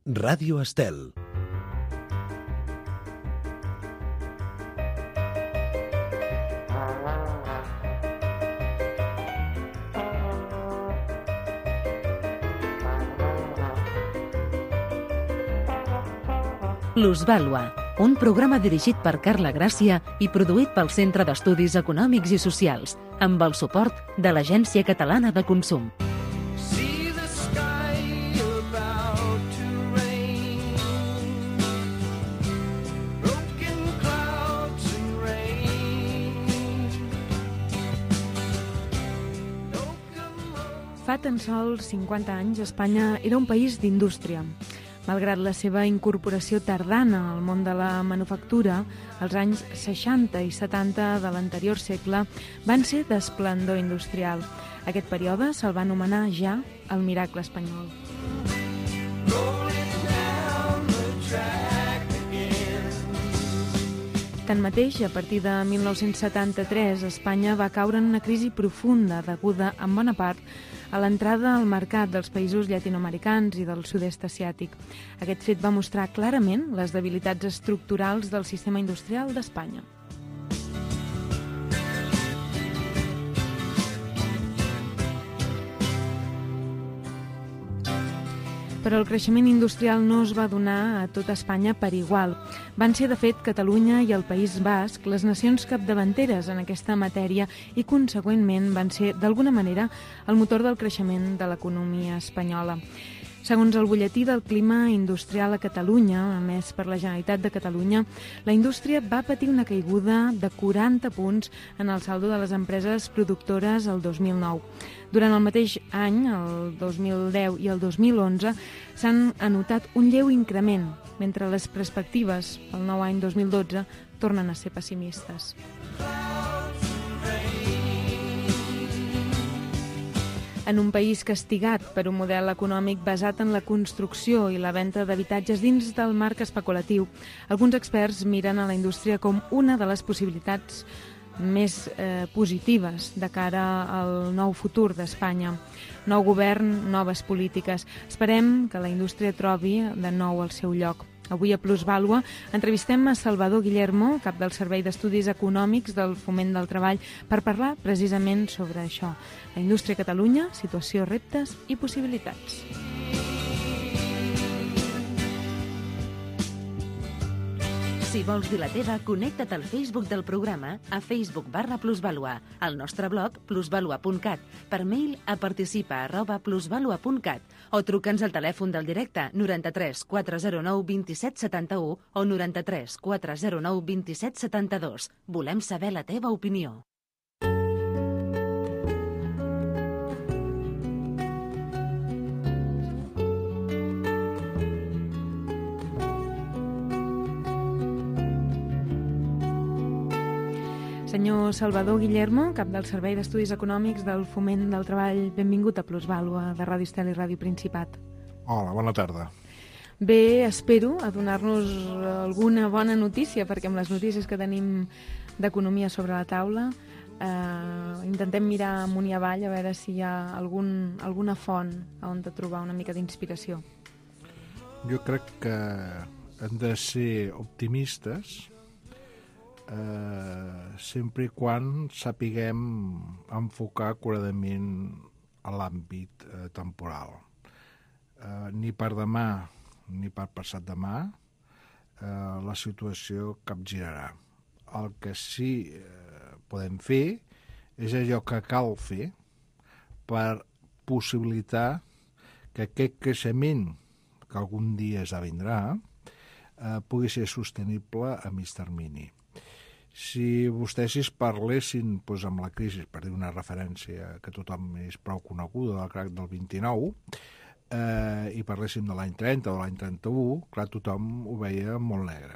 Ràdio Estel. Plusvàlua, un programa dirigit per Carla Gràcia i produït pel Centre d'Estudis Econòmics i Socials, amb el suport de l'Agència Catalana de Consum. Fa tan sols 50 anys, Espanya era un país d'indústria. Malgrat la seva incorporació tardana al món de la manufactura, els anys 60 i 70 de l'anterior segle van ser d'esplendor industrial. Aquest període se'l va anomenar ja el miracle espanyol. Tanmateix, a partir de 1973, Espanya va caure en una crisi profunda deguda, en bona part, a l'entrada al mercat dels països llatinoamericans i del sud-est asiàtic. Aquest fet va mostrar clarament les debilitats estructurals del sistema industrial d'Espanya. Però el creixement industrial no es va donar a tota Espanya per igual. Van ser, de fet, Catalunya i el País Basc les nacions capdavanteres en aquesta matèria i, consegüentment, van ser, d'alguna manera, el motor del creixement de l'economia espanyola. Segons el butlletí del clima industrial a Catalunya, emès per la Generalitat de Catalunya, la indústria va patir una caiguda de 40 punts en el saldo de les empreses productores el 2009. Durant el mateix any, el 2010 i el 2011, s'han anotat un lleu increment, mentre les perspectives pel nou any 2012 tornen a ser pessimistes. En un país castigat per un model econòmic basat en la construcció i la venda d'habitatges dins del marc especulatiu, alguns experts miren a la indústria com una de les possibilitats més positives de cara al nou futur d'Espanya. Nou govern, noves polítiques. Esperem que la indústria trobi de nou el seu lloc. Avui a Plusvàlua entrevistem a Salvador Guillermo, cap del Servei d'Estudis Econòmics del Foment del Treball, per parlar precisament sobre això. La indústria a Catalunya, situació, reptes i possibilitats. Si vols dir la teva, connecta't al Facebook del programa a Facebook/Plusvàlua, al nostre blog plusvalua.cat, per mail a participa@plusvalua.cat o truca'ns al telèfon del directe 93 409 27 71 o 93 409 27 72. Volem saber la teva opinió. Senyor Salvador Guillermo, cap del Servei d'Estudis Econòmics del Foment del Treball, benvingut a Plusvàlua de Ràdio Estel i Ràdio Principat. Hola, bona tarda. Bé, espero a donar-nos alguna bona notícia, perquè amb les notícies que tenim d'economia sobre la taula intentem mirar amunt i avall a veure si hi ha alguna font on trobar una mica d'inspiració. Jo crec que hem de ser optimistes sempre i quan sapiguem enfocar acuradament a l'àmbit temporal. Ni per demà ni per passat demà la situació capgirarà. El que sí podem fer és allò que cal fer per possibilitar que aquest creixement que algun dia esdevindrà pugui ser sostenible a mig termini. Si vostès parlessin amb la crisi, per dir una referència que tothom és prou coneguda, del crac del 29, i parléssim de l'any 30 o de l'any 31, clar, tothom ho veia molt negre.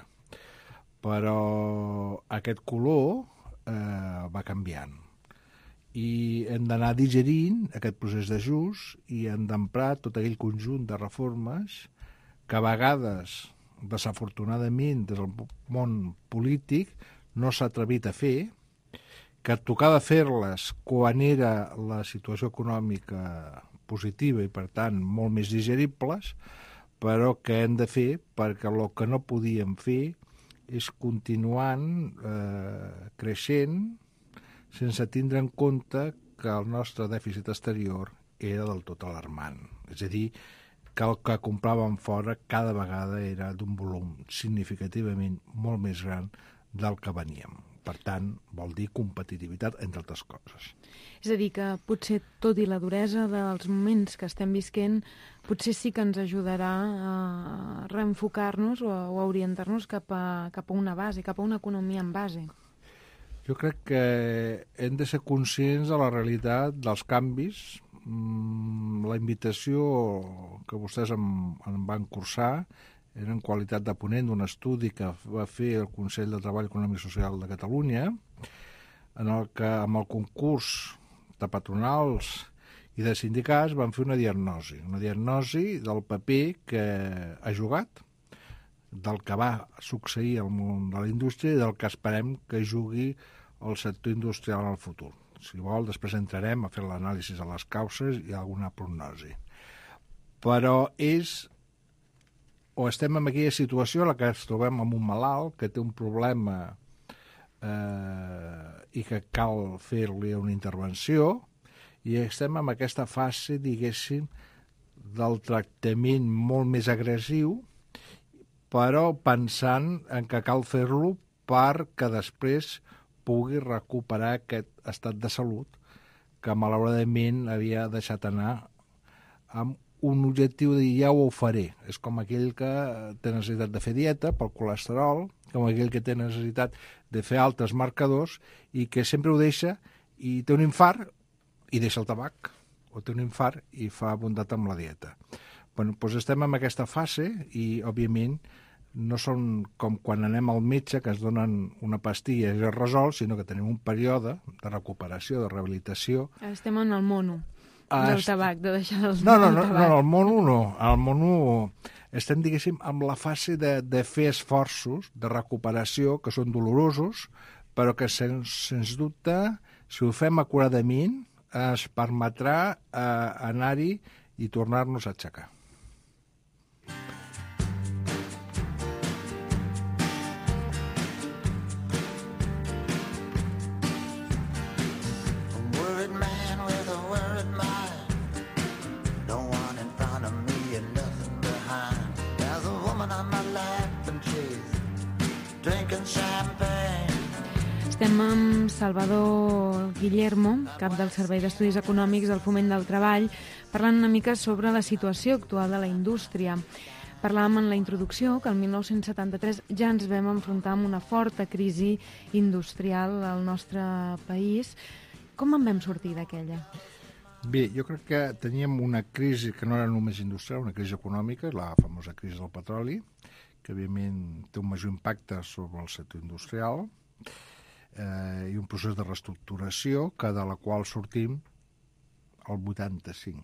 Però aquest color va canviant. I hem d'anar digerint aquest procés d'ajust i hem d'emprar tot aquell conjunt de reformes que a vegades, desafortunadament, des del món polític, no s'ha atrevit a fer, que tocava fer-les quan era la situació econòmica positiva i, per tant, molt més digeribles, però què hem de fer? Perquè el que no podíem fer és continuant creixent sense tindre en compte que el nostre dèficit exterior era del tot alarmant. És a dir, que el que compràvem fora cada vegada era d'un volum significativament molt més gran del que veníem. Per tant, vol dir competitivitat, entre altres coses. És a dir, que potser, tot i la duresa dels moments que estem visquent, potser sí que ens ajudarà a reenfocar-nos o a orientar-nos cap a una base, cap a una economia en base. Jo crec que hem de ser conscients de la realitat dels canvis. La invitació que vostès em van cursar era en qualitat de ponent d'un estudi que va fer el Consell de Treball Econòmic i Social de Catalunya, en el que, amb el concurs de patronals i de sindicats, van fer una diagnosi del paper que ha jugat, del que va succeir al món de la indústria i del que esperem que jugui el sector industrial en el futur. Si vol, després entrarem a fer l'anàlisi de les causes i alguna prognosi. Però estem en aquella situació en què ens trobem amb un malalt que té un problema i que cal fer-li una intervenció, i estem en aquesta fase, diguéssim, del tractament molt més agressiu, però pensant en que cal fer-lo perquè després pugui recuperar aquest estat de salut que malauradament havia deixat anar amb un objectiu de dir ja ho faré. És com aquell que té necessitat de fer dieta pel colesterol, com aquell que té necessitat de fer altres marcadors i que sempre ho deixa i té un infart i deixa el tabac, o té un infart i fa bondat amb la dieta. Doncs estem en aquesta fase i, òbviament, no són com quan anem al metge que ens donen una pastilla i es resol, sinó que tenim un període de recuperació, de rehabilitació. Estem en el mono del tabac, de deixar el tabac. No, el mono no. El mono estem, diguéssim, amb la fase de fer esforços de recuperació que són dolorosos, però que, sens dubte, si ho fem acuradament, es permetrà anar-hi i tornar-nos a aixecar. Estem amb Salvador Guillermo, cap del Servei d'Estudis Econòmics del Foment del Treball, parlant una mica sobre la situació actual de la indústria. Parlàvem en la introducció que el 1973 ja ens vam enfrontar amb una forta crisi industrial al nostre país. Com en vam sortir d'aquella? Bé, jo crec que teníem una crisi que no era només industrial, una crisi econòmica, la famosa crisi del petroli, que evidentment té un major impacte sobre el sector industrial, i un procés de reestructuració de la qual sortim el 85.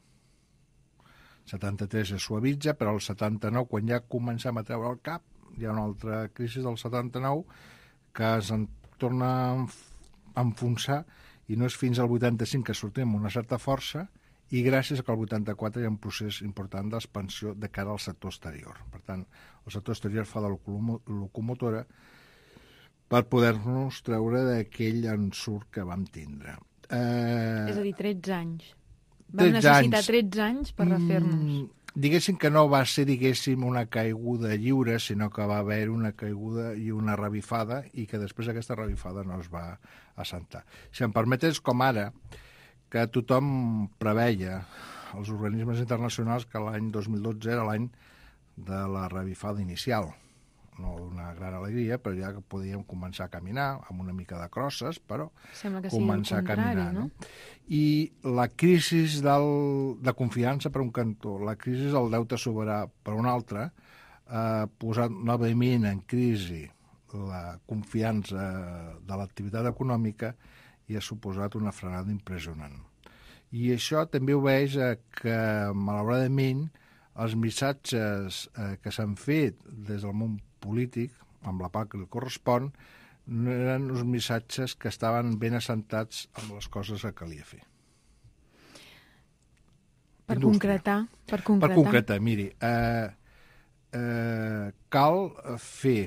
73 es suavitza, però el 79, quan ja comencem a treure el cap, hi ha una altra crisi del 79 que es torna a enfonsar i no és fins al 85 que sortim amb una certa força i gràcies a que el 84 hi ha un procés important d'expansió de cara al sector exterior. Per tant, el sector exterior fa de locomotora per poder-nos treure d'aquell ensurt que vam tindre. És a dir, 13 anys. Vam necessitar 13 anys per refer-nos. Diguéssim que no va ser, una caiguda lliure, sinó que va haver una caiguda i una revifada i que després aquesta revifada no es va assentar. Si em permetes, com ara, que tothom preveia, els organismes internacionals, que l'any 2012 era l'any de la revifada inicial. No d'una gran alegria, però ja que podíem començar a caminar, amb una mica de crosses, però començar a caminar. No? I la crisi de confiança per un cantó, la crisi del deute soberà per un altre, ha posat novament en crisi la confiança de l'activitat econòmica i ha suposat una frenada impressionant. I això també obeeix a que, malauradament, els missatges que s'han fet des del món polític, amb la part que li correspon, no eren uns missatges que estaven ben assentats amb les coses que calia fer. Per concretar, miri, cal fer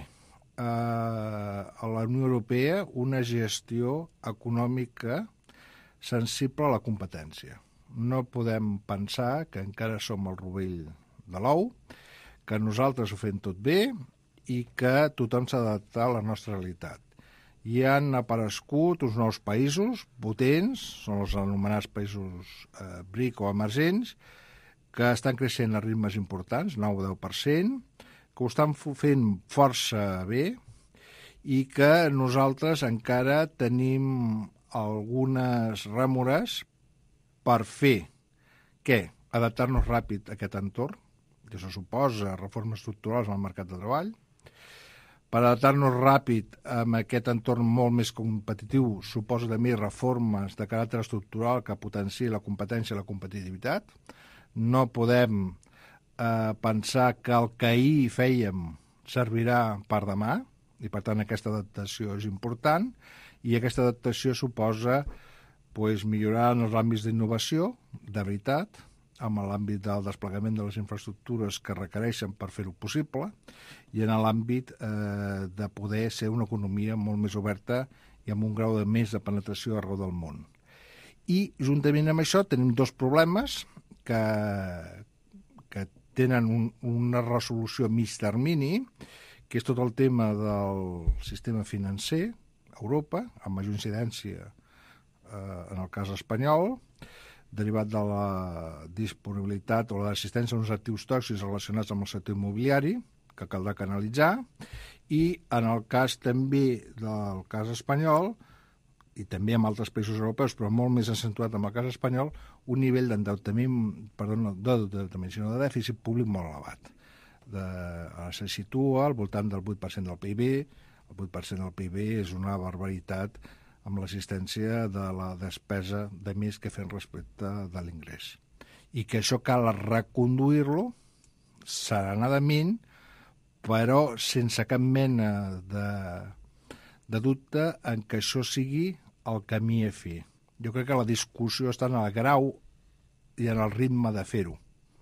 a la Unió Europea una gestió econòmica sensible a la competència. No podem pensar que encara som el rovell de l'ou, que nosaltres ho fem tot bé i que tothom s'ha d'adaptar a la nostra realitat. Hi han aparegut uns nous països potents, són els anomenats països BRIC o emergents, que estan creixent a ritmes importants, 9-10%, que ho estan fent força bé i que nosaltres encara tenim algunes rèmores per fer què? Adaptar-nos ràpid a aquest entorn, que això suposa reformes estructurals en el mercat de treball. Per adaptar-nos ràpid a aquest entorn molt més competitiu suposa també reformes de caràcter estructural que potenciï la competència i la competitivitat. No podem pensar que el que ahir fèiem servirà per demà, i per tant aquesta adaptació és important, i aquesta adaptació suposa millorar en els àmbits d'innovació, de veritat, en l'àmbit del desplegament de les infraestructures que requereixen per fer-ho possible, i en l'àmbit de poder ser una economia molt més oberta i amb un grau de més de penetració arreu del món. I, juntament amb això, tenim dos problemes que tenen una resolució a mig termini, que és tot el tema del sistema financer a Europa, amb major incidència en el cas espanyol, derivat de la disponibilitat o l'assistència a uns actius tòxics relacionats amb el sector immobiliari, que caldrà canalitzar, i en el cas també del cas espanyol, i també en altres països europeus, però molt més accentuat en el cas espanyol, un nivell de dèficit públic molt elevat. Se situa al voltant del 8% del PIB. El 8% del PIB és una barbaritat amb l'existència de la despesa de més que fem respecte de l'ingrés. I que això cal reconduir-lo serenadament, però sense cap mena de dubte en que això sigui el camí a fer. Jo crec que la discussió està en el grau i en el ritme de fer-ho.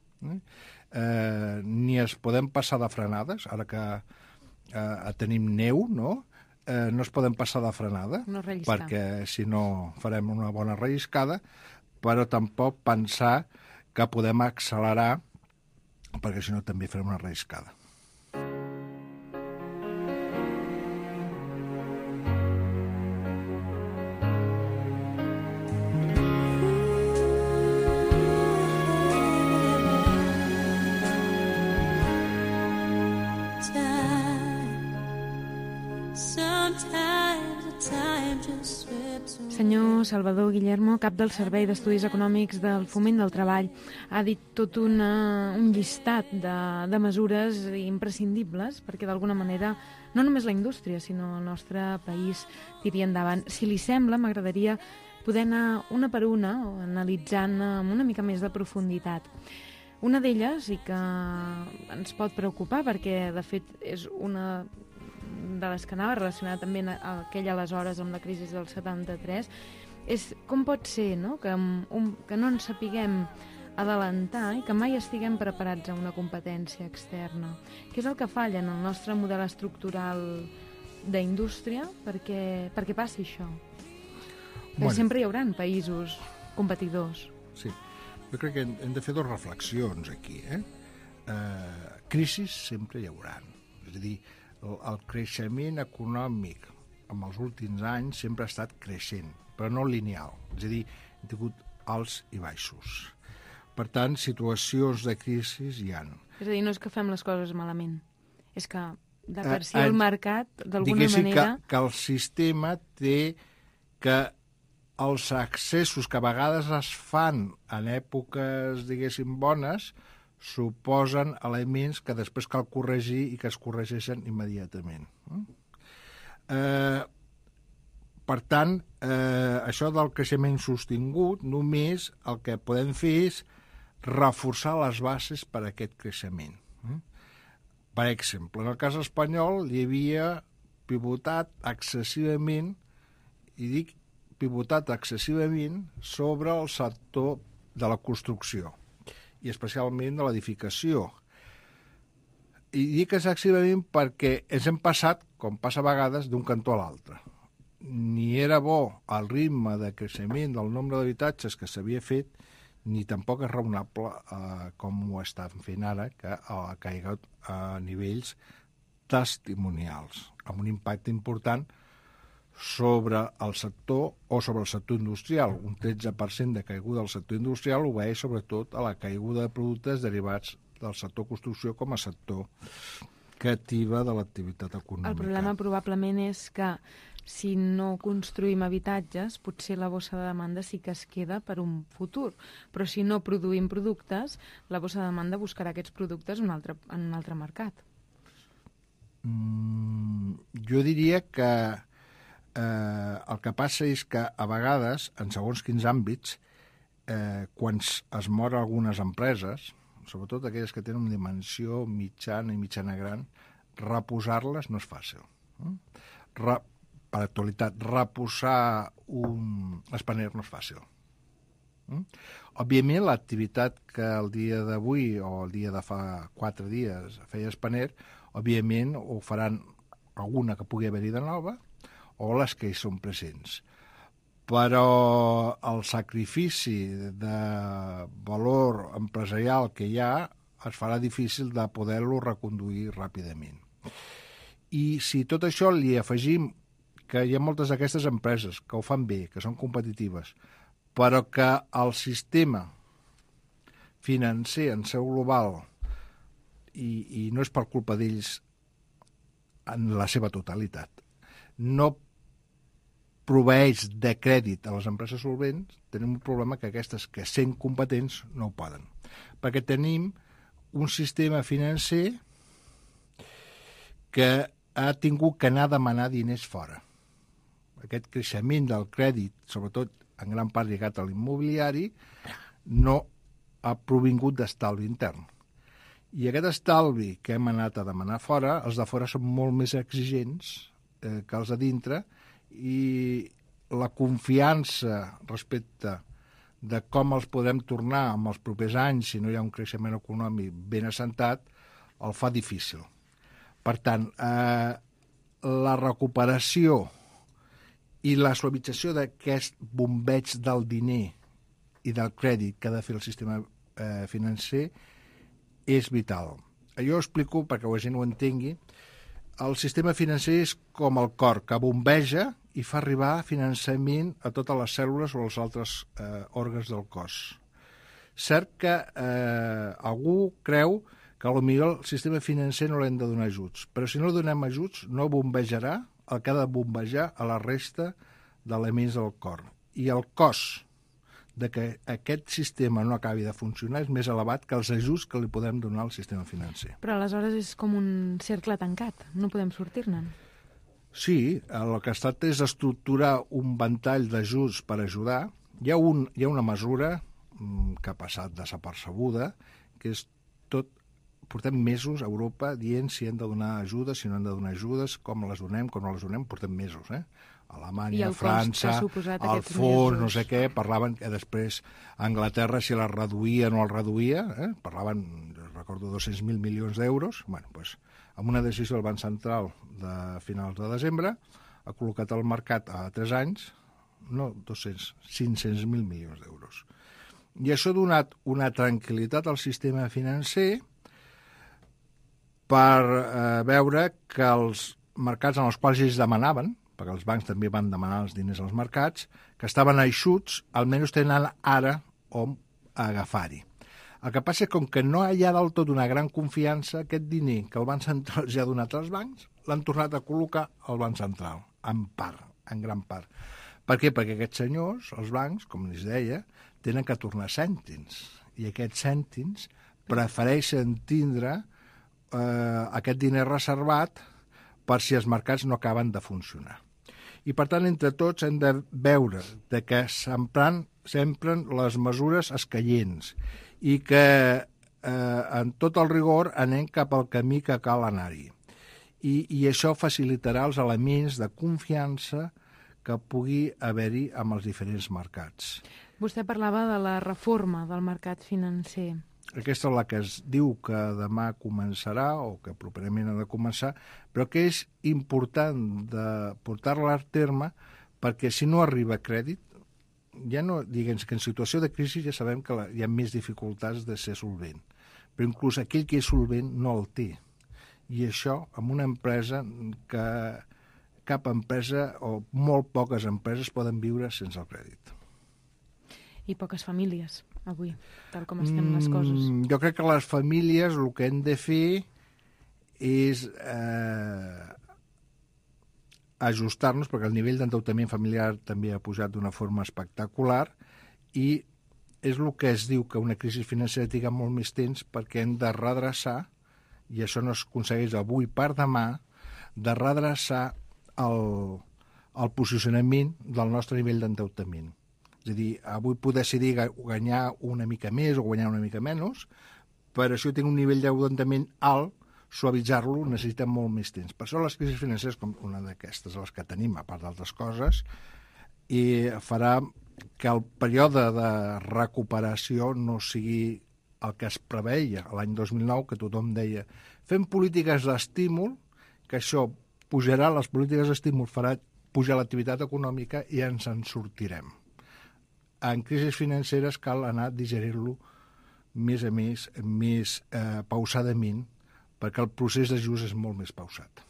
Ni es podem passar de frenades, ara que tenim neu, no es poden passar de frenada, perquè si no farem una bona relliscada, però tampoc pensar que podem accelerar, perquè si no també farem una relliscada. Senyor Salvador Guillermo, cap del Servei d'Estudis Econòmics del Foment del Treball, ha dit tot un llistat de mesures imprescindibles perquè d'alguna manera no només la indústria sinó el nostre país tiri endavant. Si li sembla, m'agradaria poder anar una per una o analitzant amb una mica més de profunditat. Una d'elles, i que ens pot preocupar perquè de fet és una de les que anava relacionada també aquella aleshores amb la crisi del 73, és com pot ser, no? Que no ens sapiguem adelantar i que mai estiguem preparats a una competència externa. Què és el que falla en el nostre model estructural d'indústria perquè passi això? Perquè sempre hi haurà països competidors. Sí, jo crec que hem de fer dues reflexions aquí. Crisis sempre hi haurà. És a dir, el creixement econòmic en els últims anys sempre ha estat creixent, però no lineal. És a dir, hem tingut alts i baixos. Per tant, situacions de crisi hi ha. És a dir, no és que fem les coses malament, és que de per si el mercat, d'alguna manera... que el sistema té que els accessos que a vegades es fan en èpoques, diguéssim, bones, suposen elements que després cal corregir i que es corregeixen immediatament. Per tant, això del creixement sostingut, només el que podem fer és reforçar les bases per a aquest creixement. Per exemple, en el cas espanyol hi havia pivotat excessivament, i dic pivotat excessivament, sobre el sector de la construcció i especialment de l'edificació. I dic excessivament perquè ens hem passat, com passa a vegades, d'un cantó a l'altre. Ni era bo el ritme de creixement del nombre d'habitatges que s'havia fet, ni tampoc és raonable com ho estan fent ara, que ha caigut a nivells testimonials, amb un impacte important sobre el sector o sobre el sector industrial. Un 13% de caiguda del sector industrial obeeix sobretot a la caiguda de productes derivats del sector construcció com a sector que activa de l'activitat econòmica. El problema probablement és que si no construïm habitatges, potser la bossa de demanda sí que es queda per un futur. Però si no produïm productes, la bossa de demanda buscarà aquests productes en un altre mercat. Jo diria que el que passa és que a vegades, en segons quins àmbits, quan es moren algunes empreses, sobretot aquelles que tenen una dimensió mitjana i mitjana gran, reposar-les no és fàcil. Per actualitat, reposar un Spanair no és fàcil. Òbviament, l'activitat que el dia d'avui o el dia de fa 4 dies feia Spanair, òbviament ho faran alguna que pugui haver-hi de nova o les que hi són presents. Però el sacrifici de valor empresarial que hi ha es farà difícil de poder-lo reconduir ràpidament. I si tot això li afegim que hi ha moltes d'aquestes empreses que ho fan bé, que són competitives, però que el sistema financer en seu global, i no és per culpa d'ells en la seva totalitat, no proveeix de crèdit a les empreses solvents, tenim un problema que aquestes que sent competents no ho poden. Perquè tenim un sistema financer que ha tingut que anar a demanar diners fora. Aquest creixement del crèdit, sobretot en gran part lligat a l'immobiliari, no ha provingut d'estalvi intern. I aquest estalvi que hem anat a demanar fora, els de fora són molt més exigents que els de dintre, i la confiança respecte de com els podem tornar en els propers anys si no hi ha un creixement econòmic ben assentat, el fa difícil. Per tant, la recuperació i la suavització d'aquest bombeig del diner i del crèdit que ha de fer el sistema financer és vital. Jo ho explico perquè la gent ho entengui. El sistema financer és com el cor, que bombeja i fa arribar finançament a totes les cèl·lules o als altres òrgans del cos. Cert que algú creu que potser el sistema financer no l'hem de donar ajuts, però si no li donem ajuts no bombejarà el que ha de bombejar a la resta d'elements del cor. I el cost de que aquest sistema no acabi de funcionar és més elevat que els ajuts que li podem donar al sistema financer. Però aleshores és com un cercle tancat, no podem sortir-ne. Sí, el que es tracta és estructurar un ventall d'ajuts per ajudar. Hi ha una mesura que ha passat desapercebuda, que és tot. Portem mesos a Europa dient si hem de donar ajudes, si no hem de donar ajudes, com les donem, com no les donem, portem mesos, Alemanya, França, el fons, no sé què, parlaven que després a Anglaterra si la reduïa o no el reduïa, parlaven, recordo, 200.000 milions d'euros. Bueno, doncs, amb una decisió del Banc Central de finals de desembre, ha col·locat al mercat a 3 anys, no 500.000 milions d'euros. I això ha donat una tranquil·litat al sistema financer per veure que els mercats en els quals ells demanaven, perquè els bancs també van demanar els diners als mercats, que estaven eixuts, almenys tenen ara on agafar-hi. El que passa és que com que no hi ha del tot una gran confiança, aquest diner que el Banc Central ja ha donat als bancs, l'han tornat a col·locar al Banc Central, en gran part. Per què? Perquè aquests senyors, els bancs, com els deia, tenen que tornar cèntims, i aquests cèntims prefereixen tindre aquest diner reservat per si els mercats no acaben de funcionar. I, per tant, entre tots hem de veure que s'empren les mesures escaients i que en tot el rigor anem cap al camí que cal anar-hi. I això facilitarà els elements de confiança que pugui haver-hi amb els diferents mercats. Vostè parlava de la reforma del mercat financer. Aquesta és la que es diu que demà començarà o que properament ha de començar, però que és important de portar-la a terme perquè si no arriba crèdit, ja no, diguem que en situació de crisi ja sabem que hi ha més dificultats de ser solvent, però inclús aquell que és solvent no el té. I això, amb una empresa que cap empresa o molt poques empreses poden viure sense el crèdit. I poques famílies, avui, tal com estem les coses. Jo crec que les famílies el que hem de fer és ajustar-nos, perquè el nivell d'endeutament familiar també ha pujat d'una forma espectacular i és el que es diu que una crisi financera triga molt més temps perquè hem de redreçar, i això no es aconsegueix avui per demà, de redreçar el posicionament del nostre nivell d'endeutament. És a dir, avui poder decidir guanyar una mica més o guanyar una mica menys, per això tinc un nivell d'endeutament alt, suavitzar-lo necessita molt més temps. Per això les crisis financeres, com una d'aquestes, les que tenim, a part d'altres coses, i farà que el període de recuperació no sigui el que es preveia l'any 2009, que tothom deia fem polítiques d'estímul, que això pujarà, les polítiques d'estímul farà pujar l'activitat econòmica i ens en sortirem. En crisis financeres cal anar a digerir-lo més a més pausadament, perquè el procés d'ajust és molt més pausat.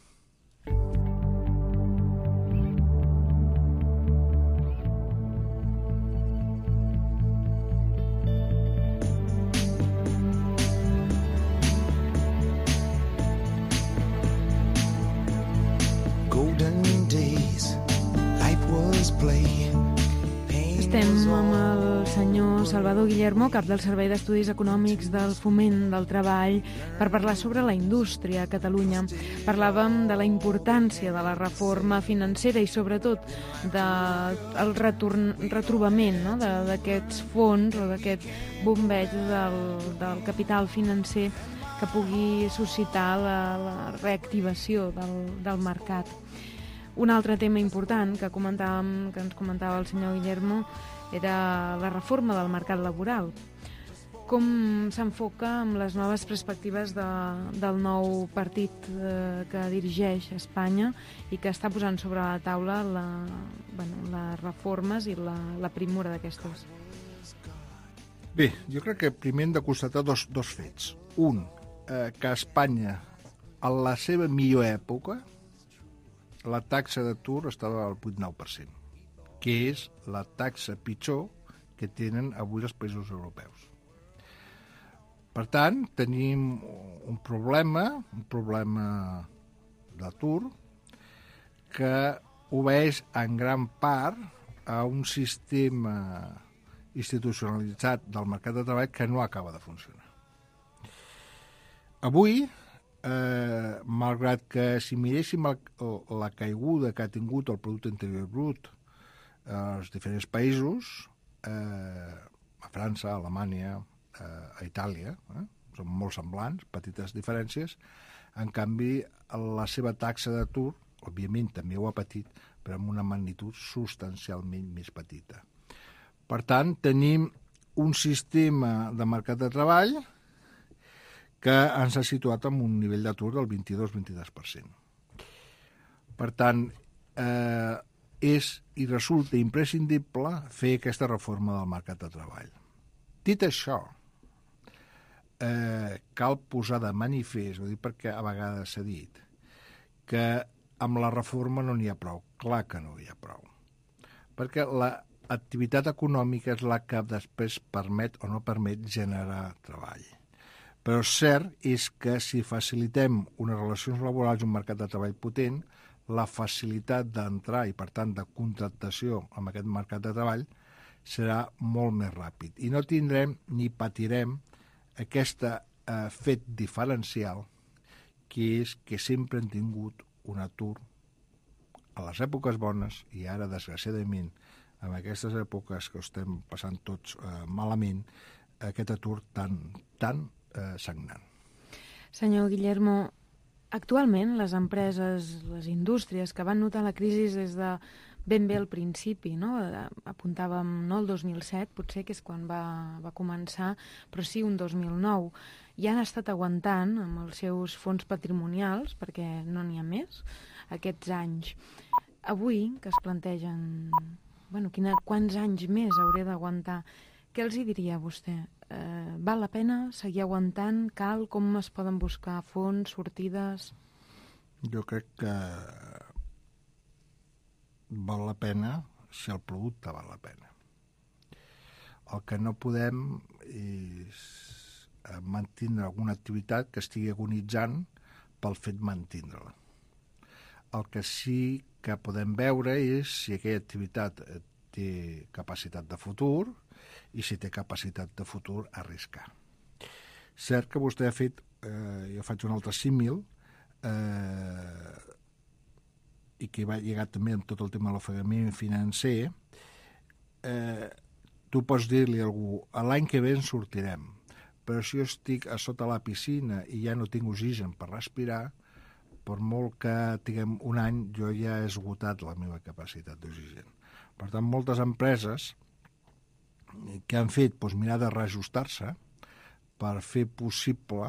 Estem amb el senyor Salvador Guillermo, cap del Servei d'Estudis Econòmics del Foment del Treball, per parlar sobre la indústria a Catalunya. Parlàvem de la importància de la reforma financera i sobretot del retrobament, no?, d'aquests fons o d'aquest bombeig del capital financer que pugui suscitar la reactivació del mercat. Un altre tema important que ens comentava el senyor Guillermo era la reforma del mercat laboral. Com s'enfoca amb les noves perspectives del nou partit que dirigeix Espanya i que està posant sobre la taula les reformes i la primura d'aquestes? Bé, jo crec que primer hem de constatar dos fets. Un, que Espanya, a la seva millor època, la taxa d'atur estava al 8-9%, que és la taxa pitjor que tenen avui els països europeus. Per tant, tenim un problema d'atur que obeeix en gran part a un sistema institucionalitzat del mercat de treball que no acaba de funcionar. Avui, malgrat que si miréssim la caiguda que ha tingut el Producte Interior Brut als diferents països, a França, a Alemanya, a Itàlia, són molt semblants, petites diferències, en canvi la seva taxa d'atur, òbviament també ho ha patit, però amb una magnitud substancialment més petita. Per tant, tenim un sistema de mercat de treball que ens ha situat en un nivell d'atur del 22-23%. Per tant, és i resulta imprescindible fer aquesta reforma del mercat de treball. Dit això, cal posar de manifest, ho dic perquè a vegades s'ha dit, que amb la reforma no n'hi ha prou. Clar que no hi ha prou. Perquè l'activitat econòmica és la que després permet o no permet generar treball. Però cert és que si facilitem unes relacions laborals i un mercat de treball potent, la facilitat d'entrar i, per tant, de contractació en aquest mercat de treball serà molt més ràpid. I no tindrem ni patirem aquest fet diferencial que és que sempre hem tingut un atur a les èpoques bones i ara, desgraciadament, en aquestes èpoques que estem passant tots malament, aquest atur tan sagnant. Senyor Guillermo, actualment les empreses, les indústries que van notar la crisi des de ben bé al principi, no? Apuntàvem el 2007, potser que és quan va començar, però sí un 2009. I han estat aguantant amb els seus fons patrimonials, perquè no n'hi ha més, aquests anys. Avui, que es plantegen quants anys més hauré d'aguantar, què els hi diria vostè? Val la pena seguir aguantant? Cal? Com es poden buscar fons, sortides? Jo crec que val la pena si el producte val la pena. El que no podem és mantenir alguna activitat que estigui agonitzant pel fet mantindre-la. El que sí que podem veure és si aquella activitat té capacitat de futur i si té capacitat de futur arriscar. Cert que vostè ha fet, jo faig un altre símil, i que va lligar també amb tot el tema de l'ofegament financer, tu pots dir-li a algú, l'any que ve en sortirem, però si jo estic a sota la piscina i ja no tinc oxigen per respirar, per molt que tinguem un any, jo ja he esgotat la meva capacitat d'oxigen. Per tant, moltes empreses que han fet mirar de reajustar-se per fer possible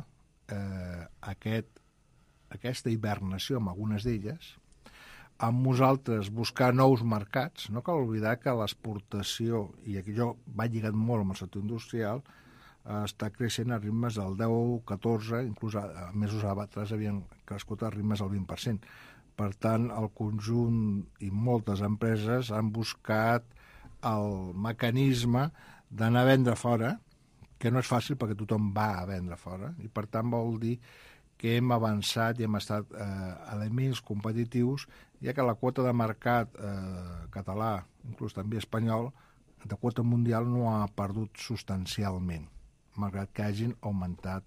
aquesta hibernació amb algunes d'elles, amb nosaltres buscar nous mercats. No cal oblidar que l'exportació, i aquí jo vaig lligat molt amb el sector industrial, està creixent a ritmes del 10, 14, inclús a mesos atrás havien crescut a ritmes del 20%. Per tant, el conjunt i moltes empreses han buscat el mecanisme d'anar a vendre fora, que no és fàcil perquè tothom va a vendre fora, i per tant vol dir que hem avançat i hem estat elements competitius, ja que la quota de mercat català, inclús també espanyol, de quota mundial no ha perdut substancialment, malgrat que hagin augmentat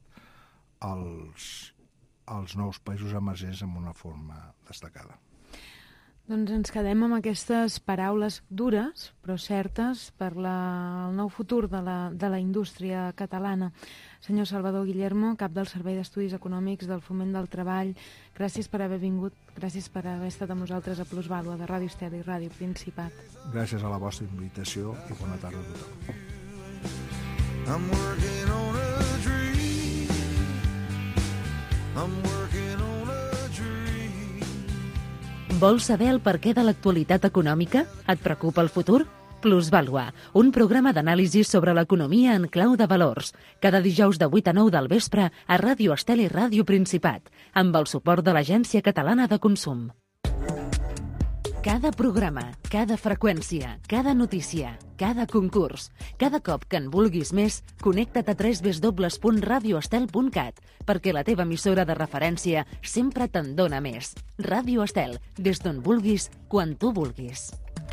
els nous països emergents amb una forma destacada. Doncs ens quedem amb aquestes paraules dures, però certes, per el nou futur de la indústria catalana. Senyor Salvador Guillermo, cap del Servei d'Estudis Econòmics del Foment del Treball, gràcies per haver vingut, gràcies per haver estat amb nosaltres a Plusvàlua de Ràdio Estel i Ràdio Principat. Gràcies a la vostra invitació i bona tarda a tothom. I'm working on a dream. I'm working on a dream. Vols saber el perquè de l'actualitat econòmica? Et preocupa el futur? Plusvàlua, un programa d'anàlisi sobre l'economia en clau de valors. Cada dijous de 8 a 9 del vespre a Ràdio Estel i Ràdio Principat, amb el suport de l'Agència Catalana de Consum. Cada programa, cada freqüència, cada notícia, cada concurs, cada cop que en vulguis més, connecta't a www.radioestel.cat, perquè la teva emissora de referència sempre te'n dona més. Ràdio Estel, des d'on vulguis, quan tu vulguis.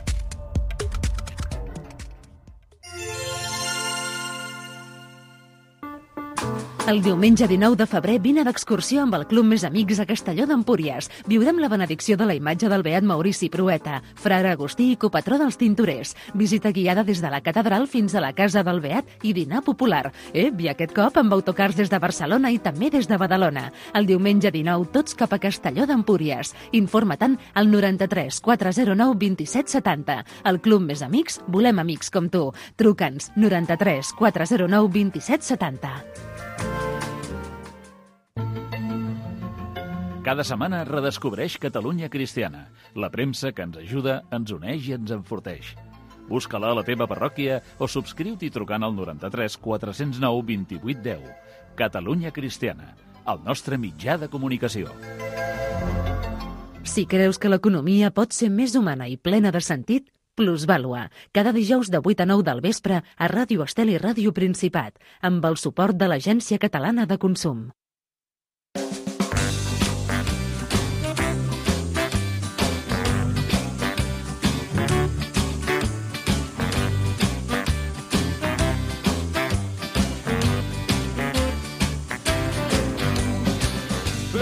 El diumenge 19 de febrer vine d'excursió amb el Club Més Amics a Castelló d'Empúries. Viurem la benedicció de la imatge del beat Maurici Prueta, frare agustí i copatró dels tintorers. Visita guiada des de la catedral fins a la casa del beat i dinar popular. I aquest cop amb autocars des de Barcelona i també des de Badalona. El diumenge 19, tots cap a Castelló d'Empúries. Informa-te'n al 93 409 27 70. El Club Més Amics, volem amics com tu. Truca'ns 93 409 27 70. Cada setmana redescobreix Catalunya Cristiana, la premsa que ens ajuda, ens uneix i ens enforteix. Busca-la a la teva parròquia o subscriu-t'hi trucant al 93 409 28 10. Catalunya Cristiana, el nostre mitjà de comunicació. Si creus que l'economia pot ser més humana i plena de sentit, Plusvàlua, cada dijous de 8 a 9 del vespre a Ràdio Estel i Ràdio Principat, amb el suport de l'Agència Catalana de Consum.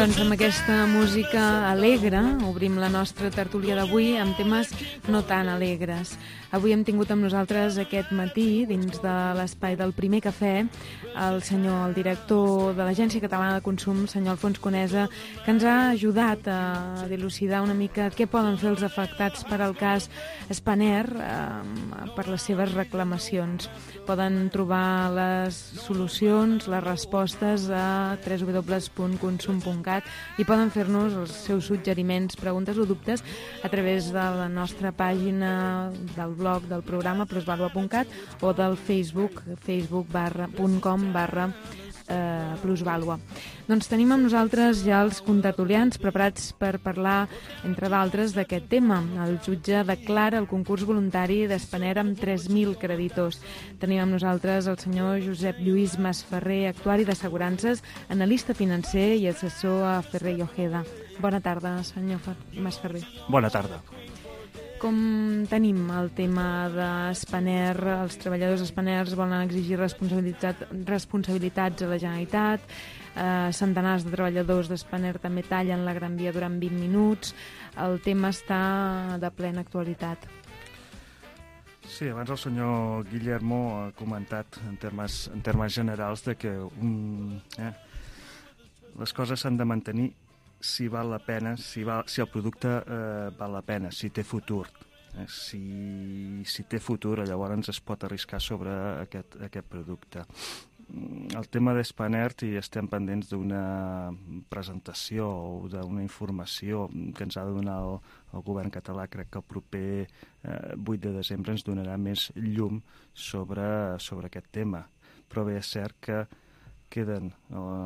Doncs amb aquesta música alegre obrim la nostra tertúlia d'avui amb temes no tan alegres. Avui hem tingut amb nosaltres aquest matí, dins de l'espai del Primer Cafè, el director de l'Agència Catalana de Consum, senyor Alfons Conesa, que ens ha ajudat a dilucidar una mica què poden fer els afectats per al cas Spanair per les seves reclamacions. Poden trobar les solucions, les respostes a www.consum.cat i poden fer-nos els seus suggeriments, preguntes o dubtes a través de la nostra pàgina del blog del programa plusvalua.cat o del facebook.com/plusvalua. Doncs tenim amb nosaltres ja els contertulians preparats per parlar, entre d'altres, d'aquest tema. El jutge declara el concurs voluntari d'Spanair amb 3.000 creditors. Tenim amb nosaltres el senyor Josep Lluís Masferrer, actuari d'assegurances, analista financer i assessor a Ferrer i Ojeda. Bona tarda, senyor Masferrer. Bona tarda. Com tenim el tema de Spanair? Els treballadors Spanair volen exigir responsabilitats a la Generalitat. Centenars de treballadors de Spanair també tallen la Gran Via durant 20 minuts. El tema està de plena actualitat. Sí, abans el senyor Guillermo ha comentat en termes generals de que les coses s'han de mantenir si val la pena, si el producte val la pena, si té futur. Si té futur, llavors es pot arriscar sobre aquest producte. El tema d'Spanair, i estem pendents d'una presentació o d'una informació que ens ha de donar el govern català. Crec que el proper 8 de desembre ens donarà més llum sobre aquest tema. Però bé, és cert que queden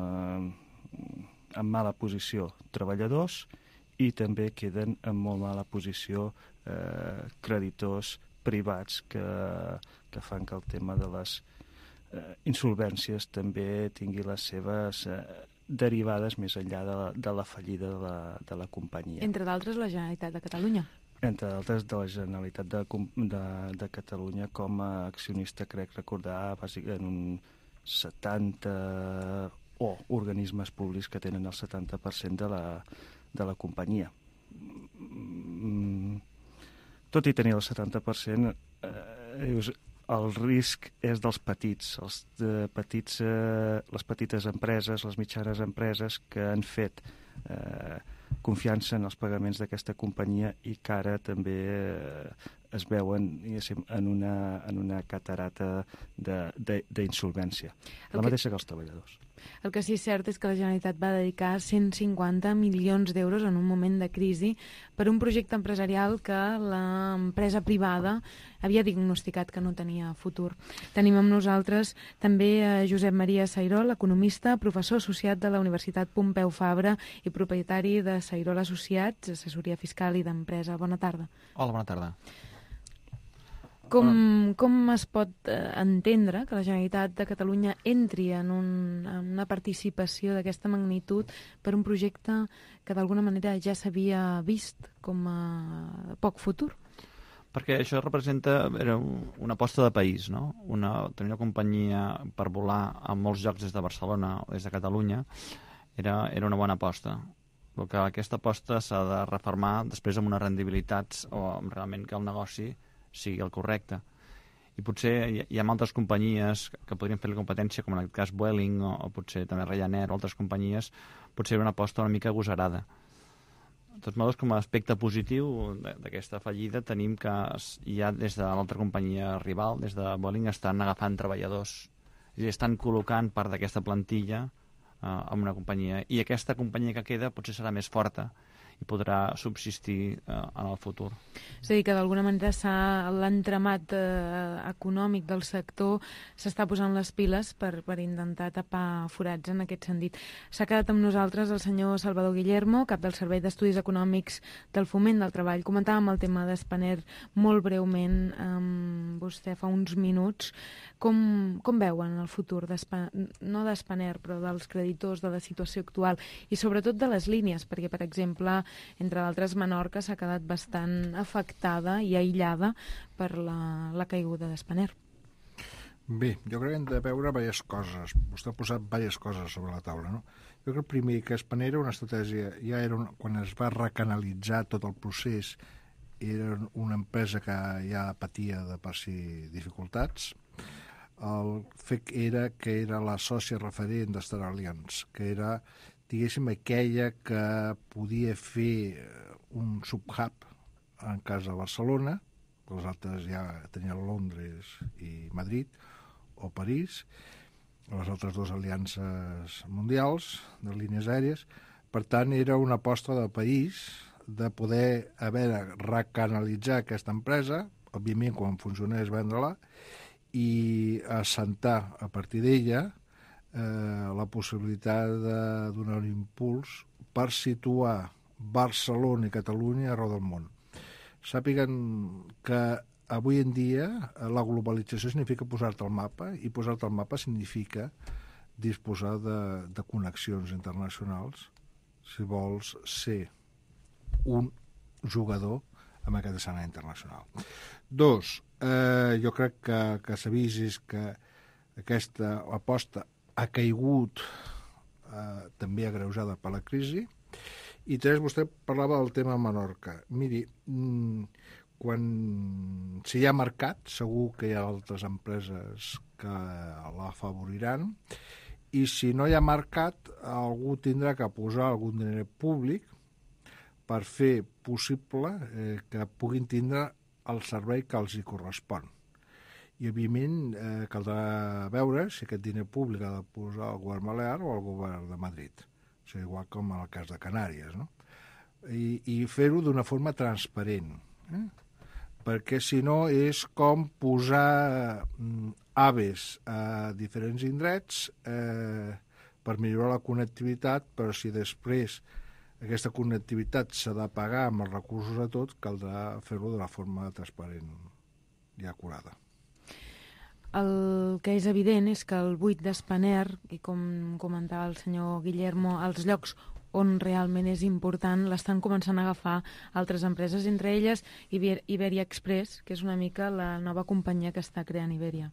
en mala posició treballadors i també queden en molt mala posició creditors privats que fan que el tema de les insolvències també tingui les seves derivades més enllà de la fallida de la companyia. Entre d'altres, la Generalitat de Catalunya. Entre d'altres, de la Generalitat de Catalunya com a accionista, crec recordar, bàsicament un 70 organismes públics que tenen el 70% de la companyia. Tot i tenir el 70%, el risc és dels petits, les petites empreses, les mitjanes empreses que han fet confiança en els pagaments d'aquesta companyia i que ara també es veuen en una catarata d'insolvència, la mateixa que els treballadors. El que sí és cert és que la Generalitat va dedicar 150 milions d'euros en un moment de crisi per un projecte empresarial que l'empresa privada havia diagnosticat que no tenia futur. Tenim amb nosaltres també Josep Maria Sairol, economista, professor associat de la Universitat Pompeu Fabra i propietari de Sairol Associats, assessoria fiscal i d'empresa. Bona tarda. Hola, bona tarda. Com es pot entendre que la Generalitat de Catalunya entri en una participació d'aquesta magnitud per un projecte que d'alguna manera ja s'havia vist com a poc futur? Perquè això era una aposta de país, no? Tenir una companyia per volar a molts llocs des de Barcelona o des de Catalunya era una bona aposta. El que aquesta aposta s'ha de reformar després amb unes rendibilitats o realment que el negoci sigui el correcte. I potser hi ha altres companyies que podrien fer la competència, com en aquest cas Vueling o potser també Ryanair o altres companyies, potser una aposta una mica agosarada. De tots modos, com a aspecte positiu d'aquesta fallida, tenim que ja des de l'altra companyia rival, des de Vueling, estan agafant treballadors. És a dir, estan col·locant part d'aquesta plantilla en una companyia. I aquesta companyia que queda potser serà més forta i podrà subsistir en el futur. És a dir, que d'alguna manera l'entramat econòmic del sector s'està posant les piles per intentar tapar forats en aquest sentit. S'ha quedat amb nosaltres el senyor Salvador Guillermo, cap del Servei d'Estudis Econòmics del Foment del Treball. Comentàvem el tema d'Spanair molt breument amb vostè fa uns minuts. Com veuen el futur, no d'Spanair, però dels creditors, de la situació actual i sobretot de les línies, perquè, per exemple, entre d'altres, Menorca s'ha quedat bastant afectada i aïllada per la caiguda d'Spanair. Bé, jo crec que hem de veure diverses coses. Vostè ha posat diverses coses sobre la taula, no? Jo crec primer que Spanair era una estratègia, quan es va recanalitzar tot el procés, era una empresa que ja patia de per si dificultats. El fet era que era la sòcia referent de Star Alliance, que era, diguéssim, aquella que podia fer un subhub en cas de Barcelona, els altres ja tenien Londres i Madrid, o París, les altres dues aliances mundials de línies aèries. Per tant, era una aposta de país de poder haver de recanalitzar aquesta empresa, òbviament quan funcionés vendre-la, i assentar a partir d'ella la possibilitat de donar un impuls per situar Barcelona i Catalunya arreu del món. Sàpiguen que avui en dia la globalització significa posar-te al mapa, i posar-te al mapa significa disposar de connexions internacionals si vols ser un jugador amb aquest escenari internacional. 2, jo crec que s'ha vist que aquesta aposta ha caigut també agreujada per la crisi. I 3, vostè parlava del tema Menorca. Miri, si hi ha mercat, segur que hi ha altres empreses que l'afavoriran, i si no hi ha mercat, algú tindrà que posar algun diner públic per fer possible que puguin tindre el servei que els hi correspon. I, òbviament, caldrà veure si aquest diner públic ha de posar el govern balear o el govern de Madrid. O sigui, igual com en el cas de Canàries, no? I fer-ho d'una forma transparent, perquè si no és com posar AVEs a diferents indrets per millorar la connectivitat, però si després aquesta connectivitat s'ha de pagar amb els recursos de tot, caldrà fer-ho d'una forma transparent i acurada. El que és evident és que el buit de Spanair, i com comentava el senyor Guillermo, els llocs on realment és important l'estan començant a agafar altres empreses, entre elles Iberia Express, que és una mica la nova companyia que està creant Iberia.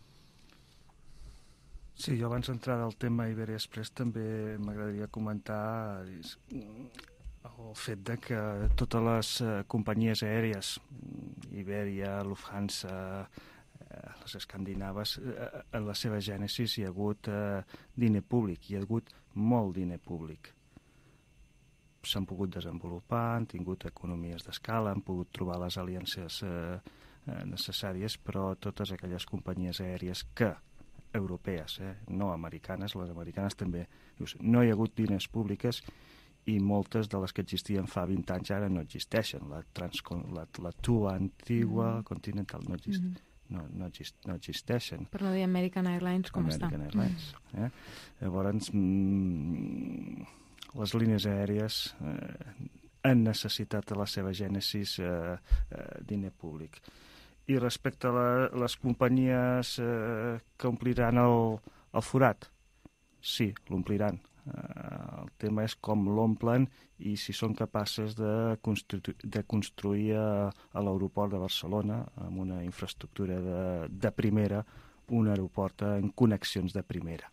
Sí, jo abans d'entrar del tema Iberia Express també m'agradaria comentar el fet de que totes les companyies aèries, Iberia, Lufthansa, les escandinaves, en la seva gènesis hi ha hagut diner públic, hi ha hagut molt diner públic. S'han pogut desenvolupar, han tingut economies d'escala, han pogut trobar les aliances necessàries, però totes aquelles companyies aèries europees, no americanes, les americanes també, no hi ha hagut diners públiques, i moltes de les que existien fa 20 anys ara no existeixen. La TUA antigua, Continental, no existeixen. Per no dir American Airlines, com està. American Airlines. Llavors, les línies aèries han necessitat a la seva gènesis diner públic. I respecte a les companyies que ompliran el forat, sí, l'ompliran. El tema és com l'omplen i si són capaces de construir a l'aeroport de Barcelona, amb una infraestructura de primera, un aeroport en connexions de primera.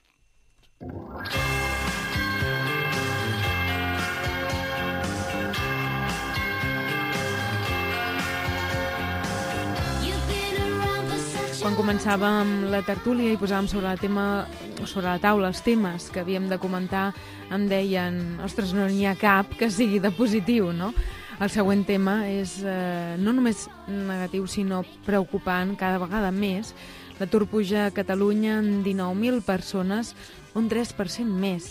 Quan començàvem la tertúlia i posàvem sobre la taula els temes que havíem de comentar, em deien, ostres, no n'hi ha cap que sigui de positiu, no? El següent tema és no només negatiu, sinó preocupant cada vegada més. L'atur puja a Catalunya en 19.000 persones, un 3% més.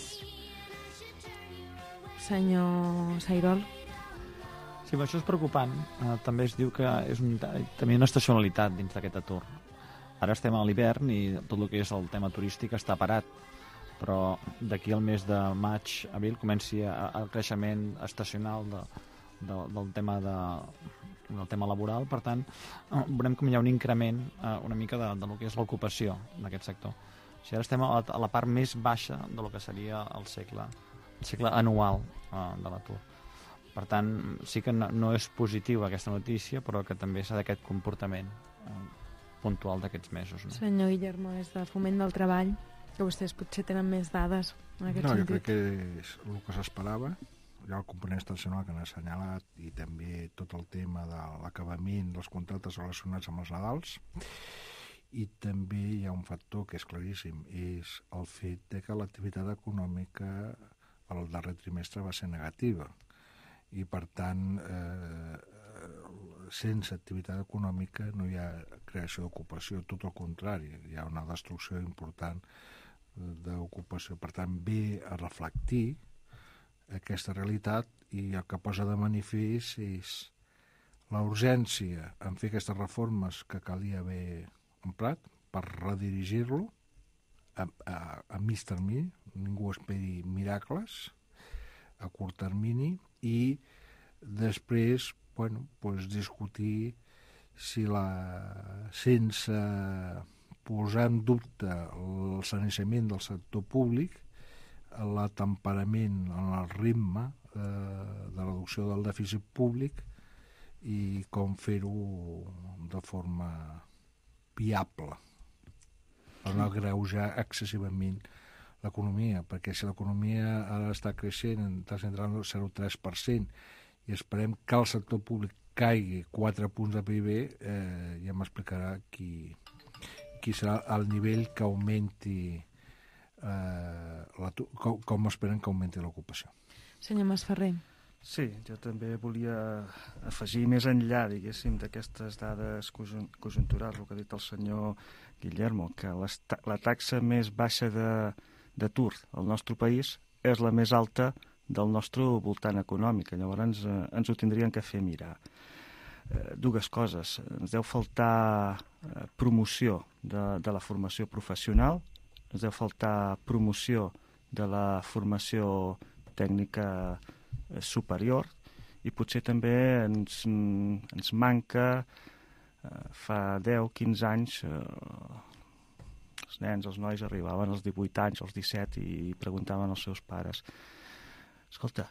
Senyor Sairol. Sí, però això és preocupant. També es diu que és també una estacionalitat dins d'aquest atur. Ara estem a l'hivern i tot el que és el tema turístic està parat, però d'aquí al mes de maig, abril, comenci el creixement estacional del tema laboral. Per tant, veurem com hi ha un increment una mica del que és l'ocupació d'aquest sector. O sigui, ara estem a la part més baixa del que seria el cicle anual de l'atur. Per tant, sí que no és positiva aquesta notícia, però que també s'ha d'aquest comportament puntual d'aquests mesos. No? Senyor Guillermo, és de Foment del Treball, que vostès potser tenen més dades en aquest No, jo sentit. crec que és el que s'esperava. Hi ha el component estacional que n'ha assenyalat i també tot el tema de l'acabament dels contractes relacionats amb els Nadals. I també hi ha un factor que és claríssim, és el fet de que l'activitat econòmica el darrer trimestre va ser negativa i per tant sense activitat econòmica no hi ha creació d'ocupació, tot el contrari, hi ha una destrucció important d'ocupació. Per tant, ve a reflectir aquesta realitat i el que posa de manifest és la urgència en fer aquestes reformes que calia haver emprat per redirigir-lo a mig termini, ningú esperi miracles a curt termini, i després discutir si sense posar en dubte el sanejament del sector públic, l'atemperament en el ritme de reducció del dèficit públic i com fer-ho de forma viable per no agreujar excessivament l'economia, perquè si l'economia ara està creixent, està centrant el 0,3% i esperem que el sector públic caigui 4 punts de PIB, ja m'explicarà qui serà el nivell que augmenti com esperen que augmenti l'ocupació. Senyor Masferrer. Sí, jo també volia afegir més enllà, diguéssim, d'aquestes dades conjunturals, el que ha dit el senyor Guillermo, que la taxa més baixa d'atur al nostre país és la més alta del nostre voltant econòmic. Llavors ens ho tindrien que fer mirar. Dues coses. Ens deu faltar promoció de la formació professional, ens deu faltar promoció de la formació tècnica superior i potser també ens manca fa 10-15 anys els nens, els nois arribaven als 18 anys, als 17 i preguntaven als seus pares: escolta,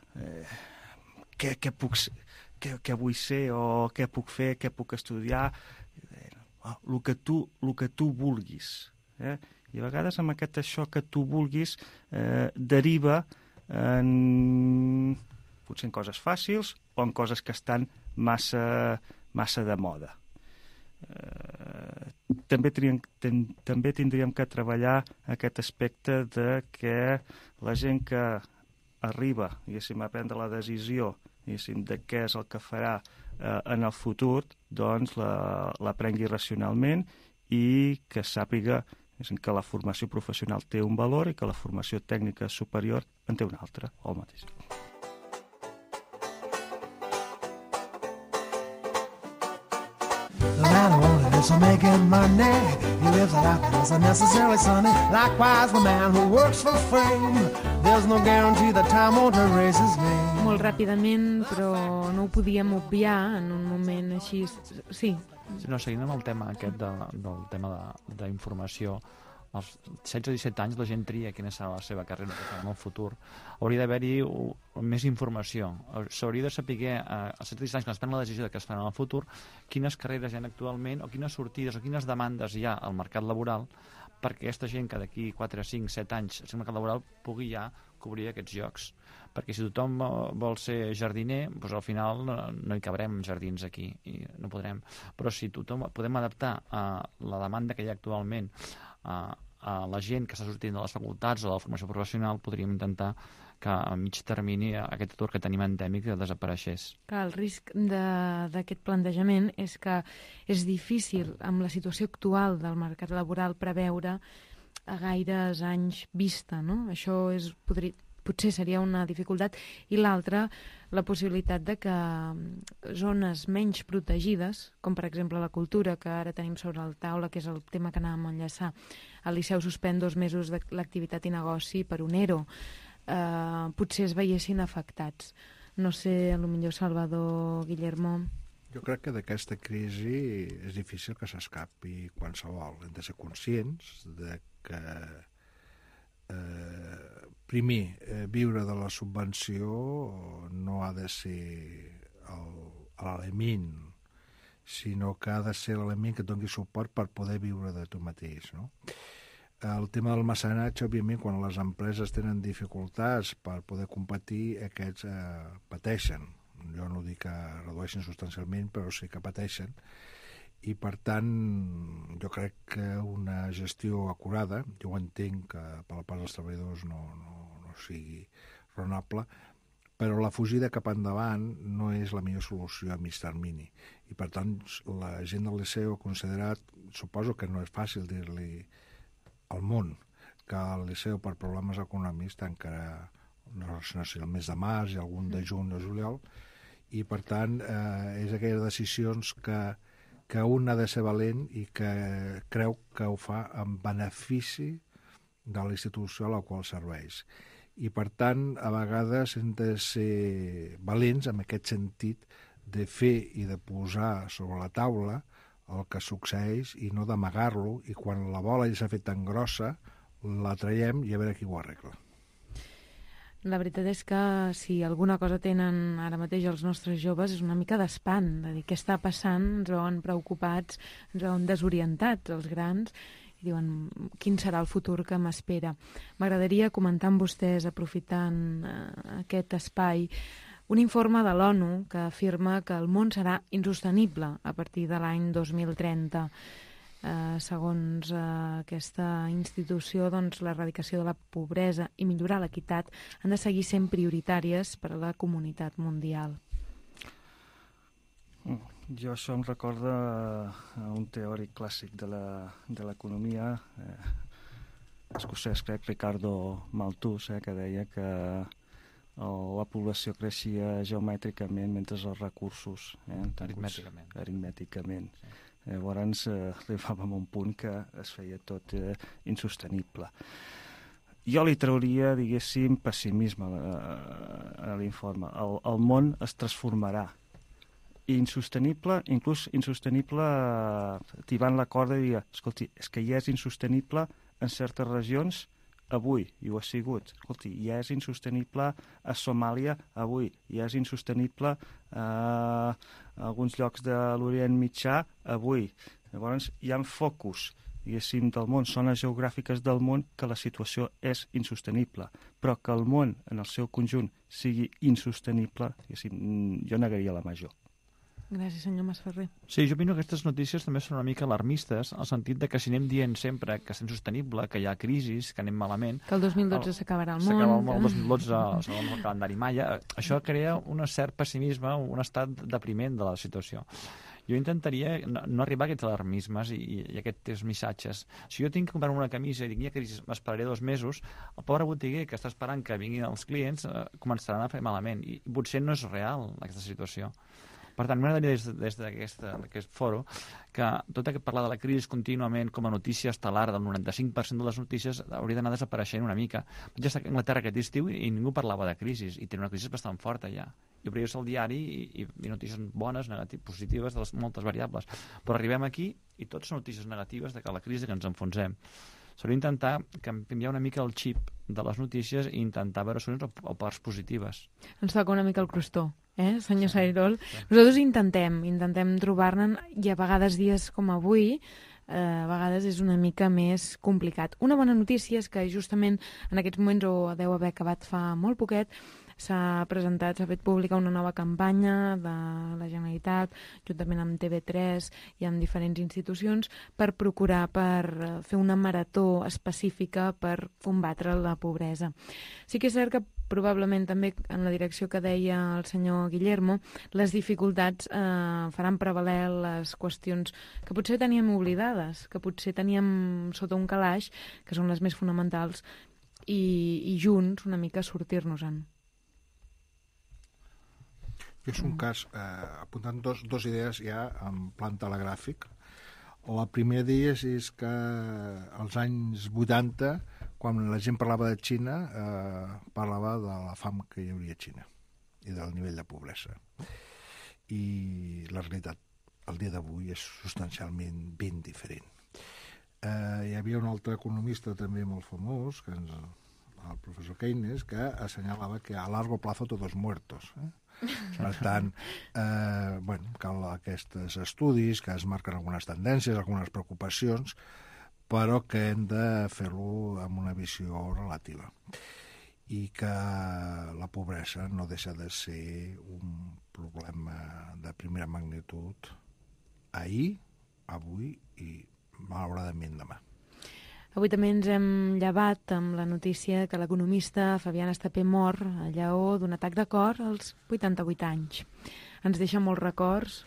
què vull ser o què puc fer, què puc estudiar? El que tu vulguis. I a vegades amb això que tu vulguis deriva potser en coses fàcils o en coses que estan massa de moda. També tindríem que treballar aquest aspecte de que la gent que arriba, a prendre la decisió de què és el que farà en el futur, doncs la prengui racionalment i que sàpiga que la formació professional té un valor i que la formació tècnica superior en té un altre, o el mateix. The man who wanted is making money. He lives a life that is unnecessarily sunny. Likewise, the man who works for fame. There's no guarantee that time won't erase his name. Molt ràpidament, però no ho podíem obviar en un moment així. Sí. No, seguint amb el tema aquest del tema d'informació, als 16 o 17 anys la gent tria quina serà la seva carrera en el futur. Hauria d'haver-hi més informació. S'hauria de saber als 16 o 17 anys, quan es pren la decisió de què es farà en el futur, quines carreres hi ha actualment o quines sortides o quines demandes hi ha al mercat laboral perquè aquesta gent que d'aquí 4, 5, 7 anys al mercat laboral pugui ja cobrir aquests llocs. Perquè si tothom vol ser jardiner, doncs al final no hi cabrem jardins aquí i no podrem. Però si tothom podem adaptar a la demanda que hi ha actualment a la gent que està sortint de les facultats o de la formació professional, podríem intentar que a mig termini aquest atur que tenim endèmic desapareixés. El risc d'aquest plantejament és que és difícil, amb la situació actual del mercat laboral, preveure a gaires anys vista, no? Això potser seria una dificultat. I l'altra, la possibilitat de que zones menys protegides, com per exemple la cultura, que ara tenim sobre la taula, que és el tema que anàvem a enllaçar, el Liceu suspèn 2 mesos de l'activitat i negoci per un ERO, potser es veiessin afectats. No sé, potser Salvador, Guillermo... Jo crec que d'aquesta crisi és difícil que s'escapi qualsevol. Hem de ser conscients de que primer, viure de la subvenció no ha de ser l'element sinó que ha de ser l'element que et doni suport per poder viure de tu mateix, no? El tema del mecenatge, òbviament, quan les empreses tenen dificultats per poder competir, aquests pateixen. Jo no dic que redueixin substancialment, però sí que pateixen. I, per tant, jo crec que una gestió acurada, jo ho entenc que per la part dels treballadors no sigui raonable, però la fugida cap endavant no és la millor solució a mig termini. I, per tant, la gent del Liceu ha considerat, suposo que no és fàcil dir-li al món que el Liceu, per problemes econòmics, tancarà, no sé si el mes de març i algun de juny o juliol, i, per tant, és aquelles decisions que un ha de ser valent i que creu que ho fa en benefici de la institució a la qual serveix. I, per tant, a vegades hem de ser valents en aquest sentit de fer i de posar sobre la taula el que succeeix i no d'amagar-lo, i quan la bola ja s'ha fet tan grossa, la traiem i a veure qui ho arregla. La veritat és que si alguna cosa tenen ara mateix els nostres joves és una mica d'espant, de dir què està passant, ens veuen preocupats, ens veuen desorientats, els grans, i diuen quin serà el futur que m'espera. M'agradaria comentar amb vostès, aprofitant aquest espai, un informe de l'ONU que afirma que el món serà insostenible a partir de l'any 2030. Segons aquesta institució, doncs, l'erradicació de la pobresa i millorar l'equitat han de seguir sent prioritàries per a la comunitat mundial. Jo això em recorda un teòric clàssic de l'economia, escocès, crec, Ricardo Malthus, que deia que la població creixia geomètricament mentre els recursos... Aritmèticament. Sí. Llavors arribàvem a un punt que es feia tot insostenible. Jo li trauria, diguéssim, pessimisme a l'informe. El món es transformarà. I insostenible, inclús insostenible, tibant la corda i dir, escolti, és que ja és insostenible en certes regions avui, i ho ha sigut. Escolti, ja és insostenible a Somàlia avui, ja és insostenible a alguns llocs de l'Orient Mitjà avui. Llavors, hi ha focus, diguéssim, del món, zones geogràfiques del món que la situació és insostenible, però que el món en el seu conjunt sigui insostenible, diguéssim, jo negaria la major. Gràcies, senyor Masferrer. Sí, jo opino que aquestes notícies també són una mica alarmistes, en el sentit de que si anem dient sempre que és insostenible, que hi ha crisis, que anem malament... Que el 2012 s'acabarà el món. S'acaba el 2012, segons el calendari maia. Això crea un cert pessimisme, un estat depriment de la situació. Jo intentaria no arribar a aquests alarmismes i aquests missatges. Si jo tinc que comprar una camisa i dic, hi ha crisi, m'esperaré 2 mesos, el pobre botiguer que està esperant que vinguin els clients començaran a fer malament. I potser no és real aquesta situació. Per tant, m'agradaria des d'aquest foro que tot aquest parlar de la crisi contínuament com a notícia estel·lar del 95% de les notícies hauria d'anar desapareixent una mica. Ja està a Anglaterra aquest estiu i ningú parlava de crisi, i té una crisi bastant forta ja. Jo obria el diari i notícies bones, negatives, positives, de moltes variables. Però arribem aquí i tots són notícies negatives de que la crisi que ens enfonsem. S'hauria d'intentar canviar una mica el xip de les notícies i intentar veure solucions o parts positives. Ens toca una mica el crostó, senyor Sairol? Nosaltres intentem trobar-ne, i a vegades dies com avui, a vegades és una mica més complicat. Una bona notícia és que justament en aquests moments, o deu haver acabat fa molt poquet, s'ha fet pública una nova campanya de la Generalitat, juntament amb TV3 i amb diferents institucions, per procurar fer una marató específica per combatre la pobresa. Sí que és cert que probablement també en la direcció que deia el senyor Guillermo, les dificultats faran prevaler les qüestions que potser teníem oblidades, que potser teníem sota un calaix, que són les més fonamentals, i junts una mica sortir-nos-en. És un cas, apuntant dos idees ja en plan telegràfic. La primera d'elles és que als anys 80, quan la gent parlava de Xina, parlava de la fam que hi hauria a Xina i del nivell de pobresa. I la realitat, el dia d'avui, és substancialment ben diferent. Hi havia un altre economista també molt famós, el professor Keynes, que assenyalava que a largo plazo todos muertos. Per tant, cal aquests estudis que es marquen algunes tendències, algunes preocupacions, però que hem de fer-lo amb una visió relativa. I que la pobresa no deixa de ser un problema de primera magnitud ahir, avui i malauradament demà. Avui també ens hem llevat amb la notícia que l'economista Fabián Estapé mor a Lleó d'un atac de cor als 88 anys. Ens deixa molts records,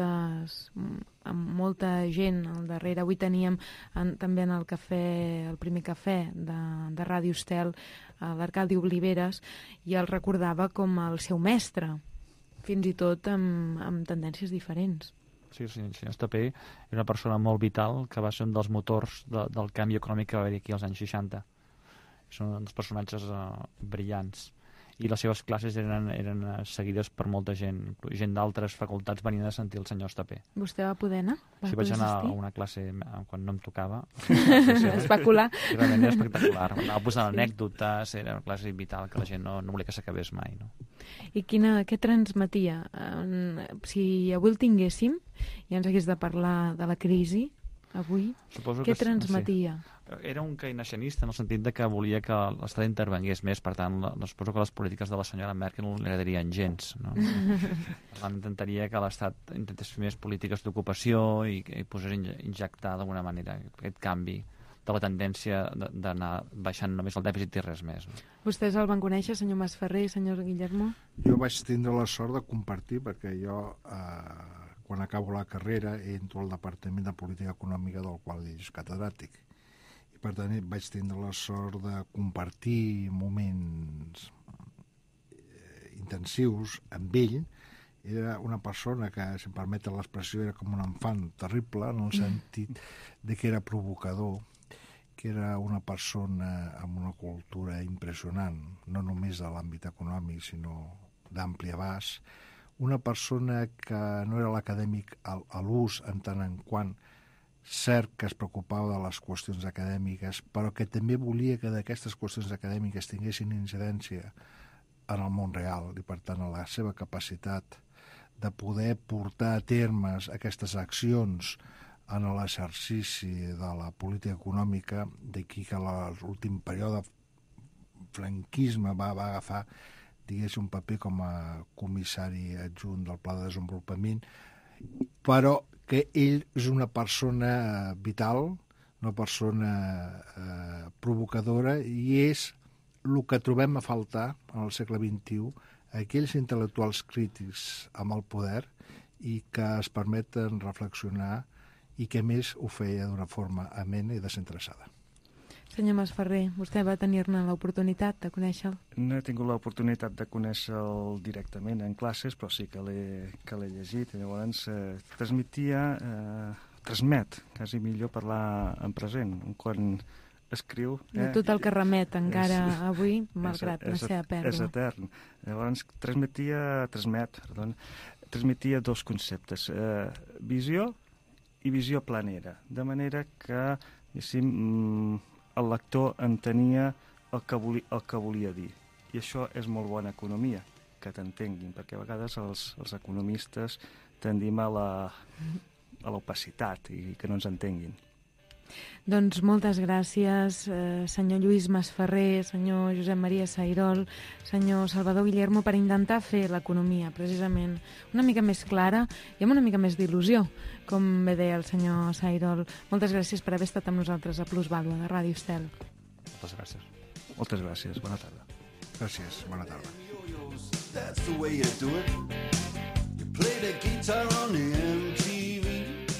amb molta gent al darrere. Avui teníem també en el primer cafè de Ràdio Estel l'Arcadi Oliveres i el recordava com el seu mestre, fins i tot amb tendències diferents. Sí, el senyor Estapé era una persona molt vital que va ser un dels motors del canvi econòmic que va haver aquí als anys 60. Són uns personatges brillants. I les seves classes eren seguides per molta gent. Gent d'altres facultats venien a sentir el senyor Estapé. Vostè va poder anar? Sí, vaig anar a una classe quan no em tocava. Es va colar. Realment era espectacular. Anava posant anècdotes, era una classe vital que la gent no volia que s'acabés mai. No? I què transmetia? Si avui el tinguéssim i ens hagués de parlar de la crisi, avui, què transmetia? Sí. Era un keynesianista en el sentit de que volia que l'Estat intervengués més, per tant, suposo que les polítiques de la senyora Merkel no l'agradarien gens. No? Intentaria que l'Estat intentés fer més polítiques d'ocupació i posés injectar d'alguna manera aquest canvi de la tendència d'anar baixant només el dèficit i res més. No? Vostès el van conèixer, senyor Masferrer, senyor Guillermo? Jo vaig tindre la sort de compartir, perquè jo, quan acabo la carrera, entro al Departament de Política Econòmica, del qual ell és catedràtic. I per tant vaig tindre la sort de compartir moments intensius amb ell. Era una persona que, si em permeten l'expressió, era com un enfant terrible, en el sentit de que era provocador, que era una persona amb una cultura impressionant, no només de l'àmbit econòmic, sinó d'ampli abast, una persona que no era l'acadèmic a l'ús en tant en quant cert que es preocupava de les qüestions acadèmiques, però que també volia que d'aquestes qüestions acadèmiques tinguessin incidència en el món real i, per tant, a la seva capacitat de poder portar a termes aquestes accions en l'exercici de la política econòmica, d'aquí que l'últim període franquisme va agafar, diguéssim, un paper com a comissari adjunt del Pla de Desenvolupament, però que ell és una persona vital, una persona provocadora, i és el que trobem a faltar en el segle XXI, aquells intel·lectuals crítics amb el poder i que es permeten reflexionar i que, més, ho feia d'una forma amena i desinteressada. Senyor Masferrer, vostè va tenir-ne l'oportunitat de conèixer-lo? No he tingut l'oportunitat de conèixer-lo directament en classes, però sí que l'he llegit. Llavors, transmet, quasi millor parlar en present, quan escriu... Tot el que remet encara avui, malgrat la seva pèrdua. És etern. Llavors, transmetia dos conceptes, visió i visió planera, de manera que, el lector entenia el que volia dir. I això és molt bona economia, que t'entenguin, perquè a vegades els economistes tendim a l'opacitat i que no ens entenguin. Doncs moltes gràcies, senyor Lluís Masferrer, senyor Josep Maria Sairol, senyor Salvador Guillermo, per intentar fer l'economia, precisament, una mica més clara i amb una mica més d'il·lusió, com bé deia el senyor Sairol. Moltes gràcies per haver estat amb nosaltres a Plusvàlua de Ràdio Estel. Moltes gràcies. Moltes gràcies, bona tarda. Gràcies, bona tarda. That's the way you do it. You play the guitar on the MTV.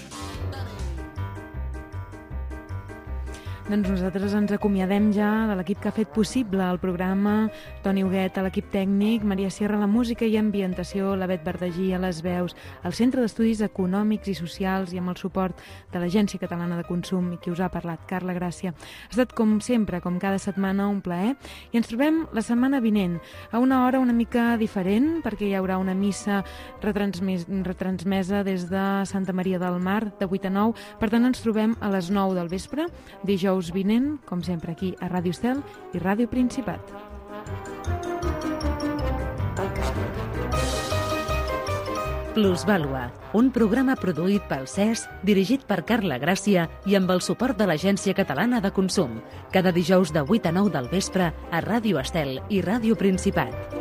Doncs nosaltres ens acomiadem ja de l'equip que ha fet possible el programa, Toni Huguet a l'equip tècnic, Maria Sierra a la música i ambientació, la Bet Verdagí a les veus, al Centre d'Estudis Econòmics i Socials i amb el suport de l'Agència Catalana de Consum i qui us ha parlat, Carla Gràcia. Ha estat com sempre, com cada setmana, un plaer i ens trobem la setmana vinent a una hora una mica diferent perquè hi haurà una missa retransmesa des de Santa Maria del Mar de 8 a 9, per tant ens trobem a les 9 del vespre, dijous vinent, com sempre aquí a Ràdio Estel i Ràdio Principat. Plusvàlua, un programa produït pel CES, dirigit per Carla Gràcia i amb el suport de l'Agència Catalana de Consum. Cada dijous de 8 a 9 del vespre a Ràdio Estel i Ràdio Principat.